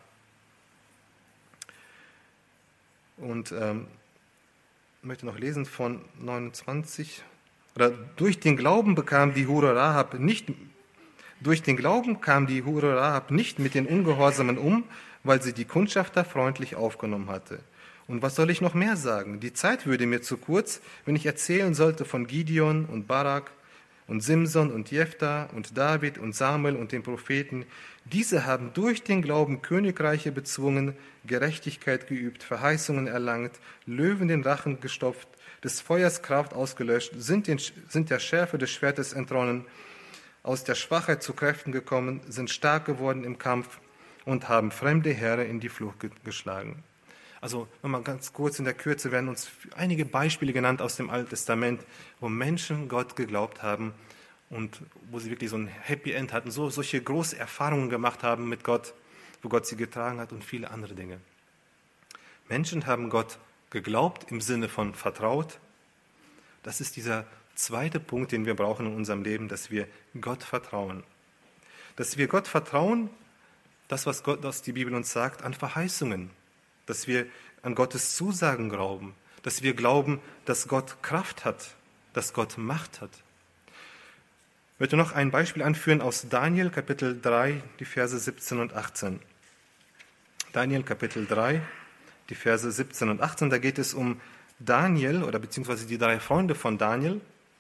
Und ich möchte noch lesen von 29. Oder durch den Glauben kam die Hure Rahab nicht mit den Ungehorsamen um, weil sie die Kundschafter freundlich aufgenommen hatte. Und was soll ich noch mehr sagen? Die Zeit würde mir zu kurz, wenn ich erzählen sollte von Gideon und Barak und Simson und Jephthah und David und Samuel und den Propheten. Diese haben durch den Glauben Königreiche bezwungen, Gerechtigkeit geübt, Verheißungen erlangt, Löwen den Rachen gestopft, des Feuers Kraft ausgelöscht, sind der Schärfe des Schwertes entronnen, aus der Schwachheit zu Kräften gekommen, sind stark geworden im Kampf und haben fremde Heere in die Flucht geschlagen. Also nochmal ganz kurz in der Kürze werden uns einige Beispiele genannt aus dem Alten Testament, wo Menschen Gott geglaubt haben und wo sie wirklich so ein Happy End hatten, solche große Erfahrungen gemacht haben mit Gott, wo Gott sie getragen hat und viele andere Dinge. Menschen haben Gott geglaubt im Sinne von vertraut. Das ist dieser zweite Punkt, den wir brauchen in unserem Leben, dass wir Gott vertrauen. Dass wir Gott vertrauen, das, was die Bibel uns sagt, an Verheißungen. Dass wir an Gottes Zusagen glauben. Dass wir glauben, dass Gott Kraft hat, dass Gott Macht hat. Ich möchte noch ein Beispiel anführen aus Daniel, Kapitel 3, die Verse 17 und 18. Daniel, Kapitel 3, die Verse 17 und 18, da geht es um Daniel oder beziehungsweise die 3 Freunde von Daniel.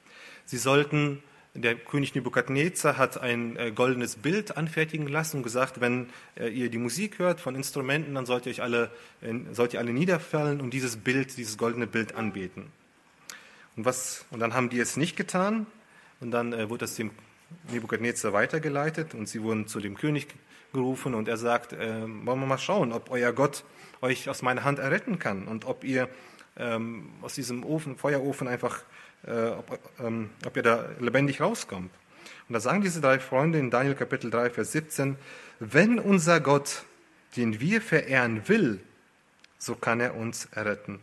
Der König Nebukadnezar hat ein goldenes Bild anfertigen lassen und gesagt, wenn ihr die Musik hört von Instrumenten, dann sollt ihr alle niederfallen und dieses goldene Bild anbeten. Und dann haben die es nicht getan und dann wurde das dem Nebukadnezar weitergeleitet und sie wurden zu dem König gerufen und er sagt, wollen wir mal schauen, ob euer Gott euch aus meiner Hand erretten kann und ob ihr aus diesem Feuerofen einfach ob ihr da lebendig rauskommt. Und da sagen diese 3 Freunde in Daniel Kapitel 3, Vers 17, wenn unser Gott, den wir verehren, will, so kann er uns erretten.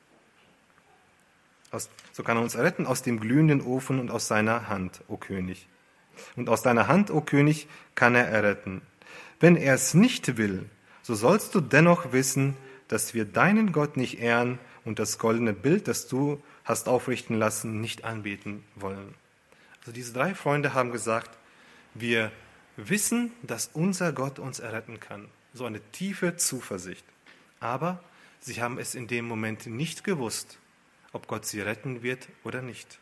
So kann er uns erretten aus dem glühenden Ofen und aus seiner Hand, o König. Und aus deiner Hand, o König, kann er erretten. Wenn er es nicht will, so sollst du dennoch wissen, dass wir deinen Gott nicht ehren und das goldene Bild, das du hast aufrichten lassen, nicht anbeten wollen. Also diese 3 Freunde haben gesagt, wir wissen, dass unser Gott uns erretten kann. So eine tiefe Zuversicht. Aber sie haben es in dem Moment nicht gewusst, ob Gott sie retten wird oder nicht.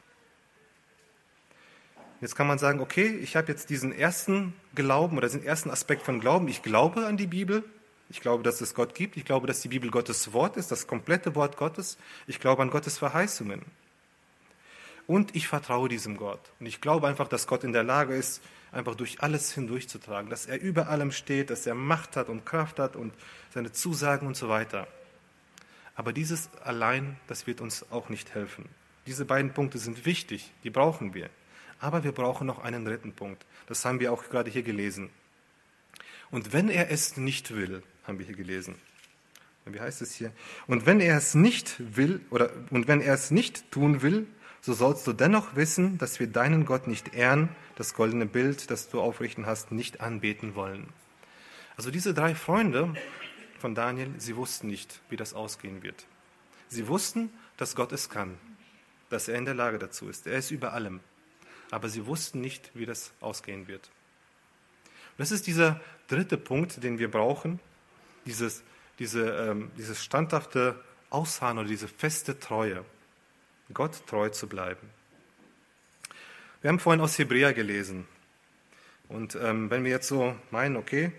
Jetzt kann man sagen, okay, ich habe jetzt diesen ersten Glauben oder diesen ersten Aspekt von Glauben. Ich glaube an die Bibel. Ich glaube, dass es Gott gibt. Ich glaube, dass die Bibel Gottes Wort ist, das komplette Wort Gottes. Ich glaube an Gottes Verheißungen. Und ich vertraue diesem Gott. Und ich glaube einfach, dass Gott in der Lage ist, einfach durch alles hindurchzutragen. Dass er über allem steht, dass er Macht hat und Kraft hat und seine Zusagen und so weiter. Aber dieses allein, das wird uns auch nicht helfen. Diese beiden Punkte sind wichtig, die brauchen wir. Aber wir brauchen noch einen dritten Punkt. Das haben wir auch gerade hier gelesen. Und wenn er es nicht will, haben wir hier gelesen. Wie heißt es hier? Und wenn er es nicht will, und wenn er es nicht tun will, so sollst du dennoch wissen, dass wir deinen Gott nicht ehren, das goldene Bild, das du aufrichten hast, nicht anbeten wollen. Also diese 3 Freunde von Daniel, sie wussten nicht, wie das ausgehen wird. Sie wussten, dass Gott es kann, dass er in der Lage dazu ist. Er ist über allem. Aber sie wussten nicht, wie das ausgehen wird. Und das ist dieser dritte Punkt, den wir brauchen, dieses standhafte Ausharren oder diese feste Treue, Gott treu zu bleiben. Wir haben vorhin aus Hebräer gelesen. Und wenn wir jetzt so meinen, okay,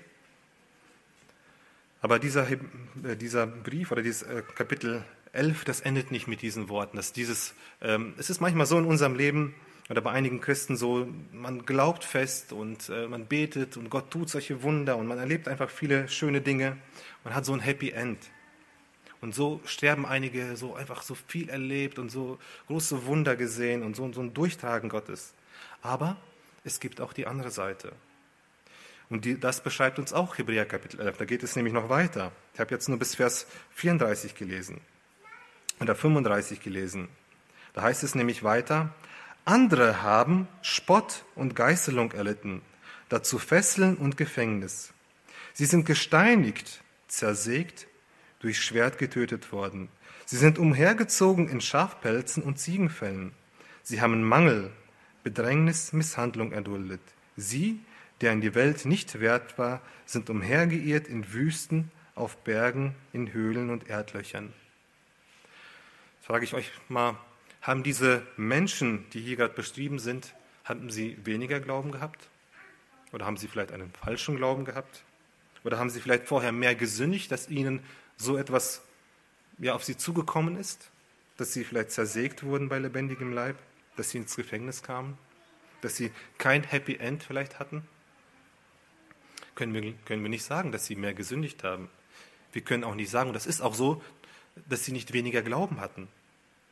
aber dieser Brief oder dieses Kapitel 11, das endet nicht mit diesen Worten. Es ist manchmal so in unserem Leben, oder bei einigen Christen so, man glaubt fest und man betet und Gott tut solche Wunder und man erlebt einfach viele schöne Dinge. Man hat so ein Happy End. Und so sterben einige, so einfach so viel erlebt und so große Wunder gesehen und so ein Durchtragen Gottes. Aber es gibt auch die andere Seite. Und das beschreibt uns auch Hebräer Kapitel 11. Da geht es nämlich noch weiter. Ich habe jetzt nur bis Vers 34 gelesen oder 35 gelesen. Da heißt es nämlich weiter, andere haben Spott und Geißelung erlitten, dazu Fesseln und Gefängnis. Sie sind gesteinigt, zersägt, durch Schwert getötet worden. Sie sind umhergezogen in Schafpelzen und Ziegenfellen. Sie haben Mangel, Bedrängnis, Misshandlung erduldet. Sie, deren die Welt nicht wert war, sind umhergeirrt in Wüsten, auf Bergen, in Höhlen und Erdlöchern. Jetzt frage ich euch mal, haben diese Menschen, die hier gerade beschrieben sind, haben sie weniger Glauben gehabt? Oder haben sie vielleicht einen falschen Glauben gehabt? Oder haben sie vielleicht vorher mehr gesündigt, dass ihnen so etwas auf sie zugekommen ist? Dass sie vielleicht zersägt wurden bei lebendigem Leib? Dass sie ins Gefängnis kamen? Dass sie kein Happy End vielleicht hatten? Können wir nicht sagen, dass sie mehr gesündigt haben. Wir können auch nicht sagen, und das ist auch so, dass sie nicht weniger Glauben hatten.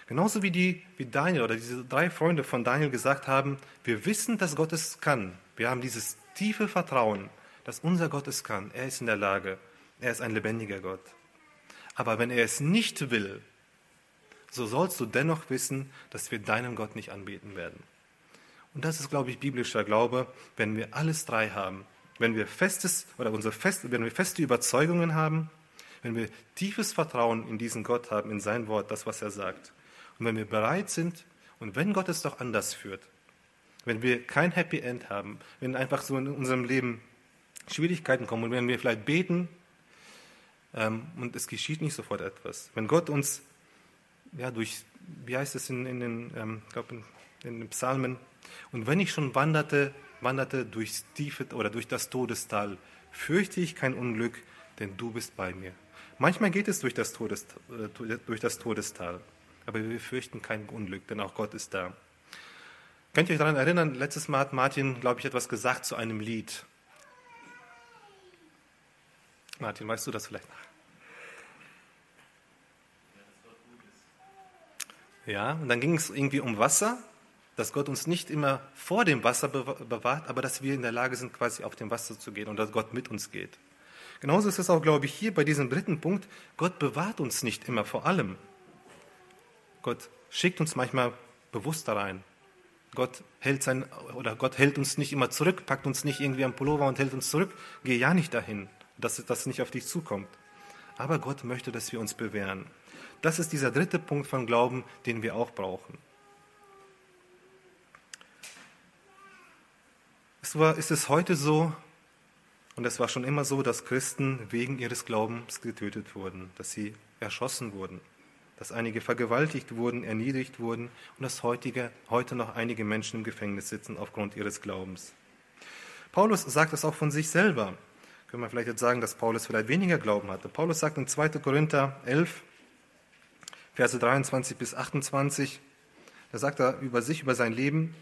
Genauso wie Daniel oder diese 3 Freunde von Daniel gesagt haben, wir wissen, dass Gott es kann. Wir haben dieses tiefe Vertrauen, dass unser Gott es kann. Er ist in der Lage. Er ist ein lebendiger Gott. Aber wenn er es nicht will, so sollst du dennoch wissen, dass wir deinen Gott nicht anbeten werden. Und das ist, glaube ich, biblischer Glaube, wenn wir alles 3 haben. Wenn wir wenn wir feste Überzeugungen haben, wenn wir tiefes Vertrauen in diesen Gott haben, in sein Wort, das, was er sagt. Und wenn wir bereit sind und wenn Gott es doch anders führt, wenn wir kein Happy End haben, wenn einfach so in unserem Leben Schwierigkeiten kommen und wenn wir vielleicht beten und es geschieht nicht sofort etwas, wenn Gott uns wie heißt es in den Psalmen, und wenn ich schon wanderte durchs tiefe oder durch das Todestal, fürchte ich kein Unglück, denn du bist bei mir. Manchmal geht es durch das Todestal, aber wir fürchten kein Unglück, denn auch Gott ist da. Könnt ihr euch daran erinnern, letztes Mal hat Martin, glaube ich, etwas gesagt zu einem Lied. Martin, weißt du das vielleicht nach? Ja, und dann ging es irgendwie um Wasser, dass Gott uns nicht immer vor dem Wasser bewahrt, aber dass wir in der Lage sind, quasi auf dem Wasser zu gehen und dass Gott mit uns geht. Genauso ist es auch, glaube ich, hier bei diesem 3. Punkt. Gott bewahrt uns nicht immer vor allem. Gott schickt uns manchmal bewusst da rein. Gott hält uns nicht immer zurück, packt uns nicht irgendwie am Pullover und hält uns zurück. Geh ja nicht dahin, dass das nicht auf dich zukommt. Aber Gott möchte, dass wir uns bewähren. Das ist dieser 3. Punkt von Glauben, den wir auch brauchen. Ist es heute so, und es war schon immer so, dass Christen wegen ihres Glaubens getötet wurden, dass sie erschossen wurden, dass einige vergewaltigt wurden, erniedrigt wurden und dass heute noch einige Menschen im Gefängnis sitzen aufgrund ihres Glaubens. Paulus sagt das auch von sich selber. Können wir vielleicht jetzt sagen, dass Paulus vielleicht weniger Glauben hatte. Paulus sagt in 2. Korinther 11, Verse 23 bis 28, da sagt er über sich, über sein Leben: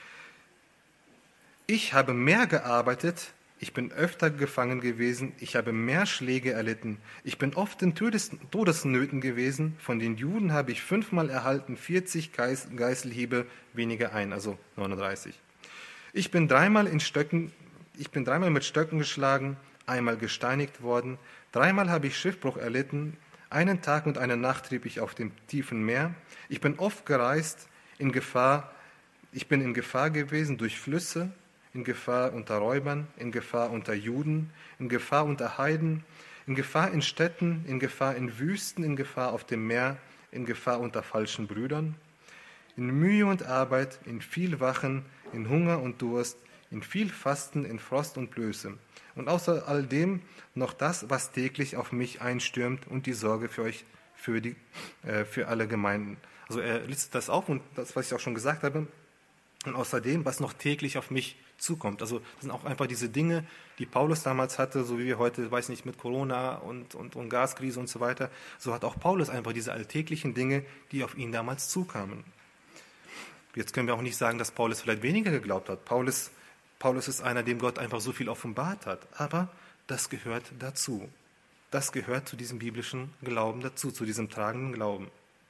Ich habe mehr gearbeitet, ich bin öfter gefangen gewesen, ich habe mehr Schläge erlitten, ich bin oft in Todesnöten gewesen, von den Juden habe ich 5-mal erhalten, 40 Geißelhiebe weniger ein, also 39. Ich bin dreimal mit Stöcken geschlagen, einmal gesteinigt worden, 3-mal habe ich Schiffbruch erlitten, einen Tag und eine Nacht trieb ich auf dem tiefen Meer, ich bin oft gereist, ich bin in Gefahr gewesen durch Flüsse, in Gefahr unter Räubern, in Gefahr unter Juden, in Gefahr unter Heiden, in Gefahr in Städten, in Gefahr in Wüsten, in Gefahr auf dem Meer, in Gefahr unter falschen Brüdern, in Mühe und Arbeit, in viel Wachen, in Hunger und Durst, in viel Fasten, in Frost und Blöße. Und außer all dem noch das, was täglich auf mich einstürmt und die Sorge für euch, für alle Gemeinden. Also er listet das auf und das, was ich auch schon gesagt habe, und außerdem, was noch täglich auf mich zukommt. Also das sind auch einfach diese Dinge, die Paulus damals hatte, so wie wir heute, weiß nicht, mit Corona und Gaskrise und so weiter. So hat auch Paulus einfach diese alltäglichen Dinge, die auf ihn damals zukamen. Jetzt können wir auch nicht sagen, dass Paulus vielleicht weniger geglaubt hat. Paulus ist einer, dem Gott einfach so viel offenbart hat. Aber das gehört dazu. Das gehört zu diesem biblischen Glauben dazu, zu diesem tragenden Glauben.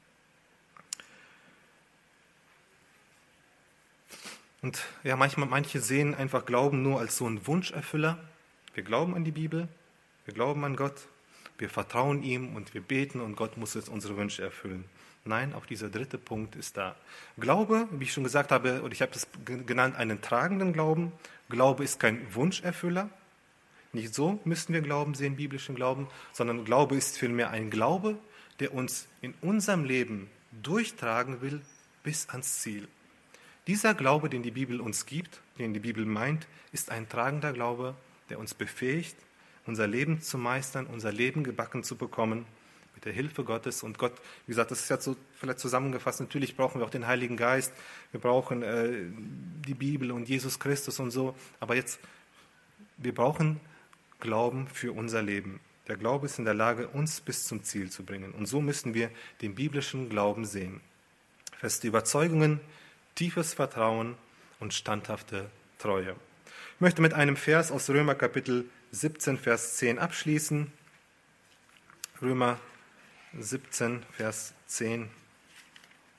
Und ja, manche sehen einfach Glauben nur als so einen Wunscherfüller. Wir glauben an die Bibel, wir glauben an Gott, wir vertrauen ihm und wir beten und Gott muss jetzt unsere Wünsche erfüllen. Nein, auch dieser 3. Punkt ist da. Glaube, wie ich schon gesagt habe, oder ich habe das genannt, einen tragenden Glauben. Glaube ist kein Wunscherfüller. Nicht so müssen wir Glauben sehen, biblischen Glauben, sondern Glaube ist vielmehr ein Glaube, der uns in unserem Leben durchtragen will bis ans Ziel. Dieser Glaube, den die Bibel uns gibt, den die Bibel meint, ist ein tragender Glaube, der uns befähigt, unser Leben zu meistern, unser Leben gebacken zu bekommen, mit der Hilfe Gottes. Und Gott, wie gesagt, das ist jetzt so vielleicht zusammengefasst, natürlich brauchen wir auch den Heiligen Geist, wir brauchen die Bibel und Jesus Christus und so, aber jetzt, wir brauchen Glauben für unser Leben. Der Glaube ist in der Lage, uns bis zum Ziel zu bringen. Und so müssen wir den biblischen Glauben sehen. Feste Überzeugungen, tiefes Vertrauen und standhafte Treue. Ich möchte mit einem Vers aus Römer Kapitel 17, Vers 10 abschließen. Römer 17, Vers 10.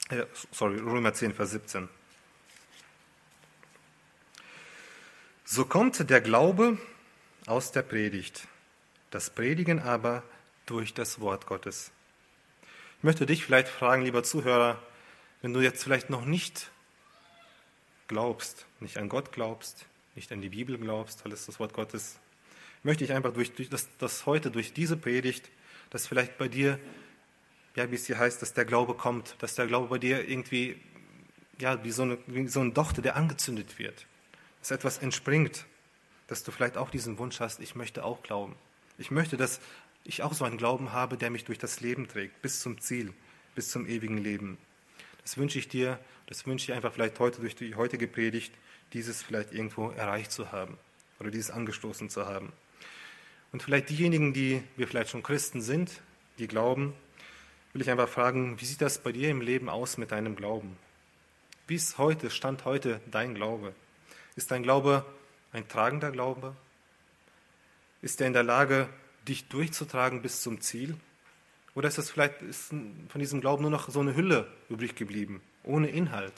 Römer 10, Vers 17. So kommt der Glaube aus der Predigt, das Predigen aber durch das Wort Gottes. Ich möchte dich vielleicht fragen, lieber Zuhörer, wenn du jetzt vielleicht noch nicht glaubst, nicht an Gott glaubst, nicht an die Bibel glaubst, alles das Wort Gottes, möchte ich einfach dass heute durch diese Predigt, dass vielleicht bei dir, ja, wie es hier heißt, dass der Glaube kommt, dass der Glaube bei dir irgendwie, ja, wie so ein Dochter, der angezündet wird, dass etwas entspringt, dass du vielleicht auch diesen Wunsch hast, ich möchte auch glauben. Ich möchte, dass ich auch so einen Glauben habe, der mich durch das Leben trägt, bis zum Ziel, bis zum ewigen Leben. Das wünsche ich dir, das wünsche ich einfach vielleicht heute durch die heutige Predigt, dieses vielleicht irgendwo erreicht zu haben oder dieses angestoßen zu haben. Und vielleicht diejenigen, die wir vielleicht schon Christen sind, die glauben, will ich einfach fragen, wie sieht das bei dir im Leben aus mit deinem Glauben? Wie ist heute, Stand heute dein Glaube? Ist dein Glaube ein tragender Glaube? Ist er in der Lage, dich durchzutragen bis zum Ziel? Oder ist von diesem Glauben nur noch so eine Hülle übrig geblieben, ohne Inhalt?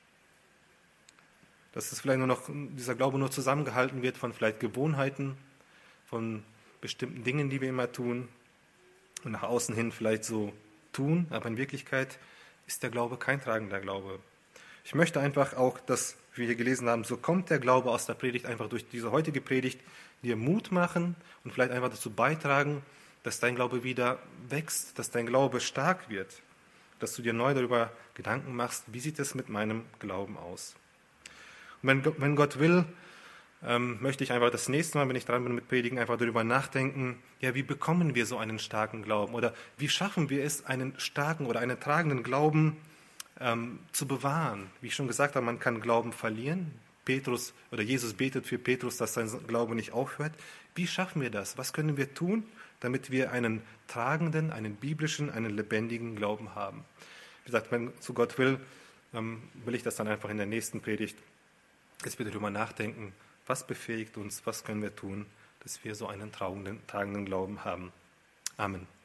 Dass es vielleicht nur noch, dieser Glaube nur zusammengehalten wird von vielleicht Gewohnheiten, von bestimmten Dingen, die wir immer tun und nach außen hin vielleicht so tun, aber in Wirklichkeit ist der Glaube kein tragender Glaube. Ich möchte einfach auch, dass wir hier gelesen haben, so kommt der Glaube aus der Predigt, einfach durch diese heutige Predigt dir Mut machen und vielleicht einfach dazu beitragen, dass dein Glaube wieder wächst, dass dein Glaube stark wird, dass du dir neu darüber Gedanken machst, wie sieht es mit meinem Glauben aus. Und wenn Gott will, möchte ich einfach das nächste Mal, wenn ich dran bin mit Predigen, einfach darüber nachdenken, ja, wie bekommen wir so einen starken Glauben oder wie schaffen wir es, einen starken oder einen tragenden Glauben zu bewahren. Wie ich schon gesagt habe, man kann Glauben verlieren. Jesus betet für Petrus, dass sein Glaube nicht aufhört. Wie schaffen wir das? Was können wir tun, damit wir einen tragenden, einen biblischen, einen lebendigen Glauben haben? Wie gesagt, wenn so Gott will, will ich das dann einfach in der nächsten Predigt, dass wir darüber nachdenken, was befähigt uns, was können wir tun, dass wir so einen tragenden Glauben haben. Amen.